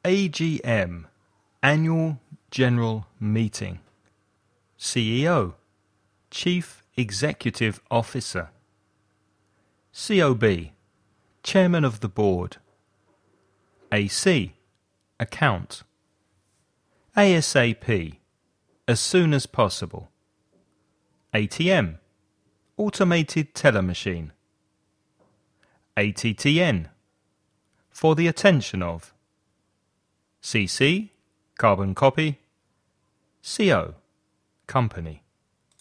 AGM, Annual General Meeting. CEO, Chief Executive Officer. COB, Chairman of the Board. AC, Account. ASAP, as soon as possible. ATM, Automated Teller Machine. ATTN, for the attention of. CC, Carbon Copy. CO, Company.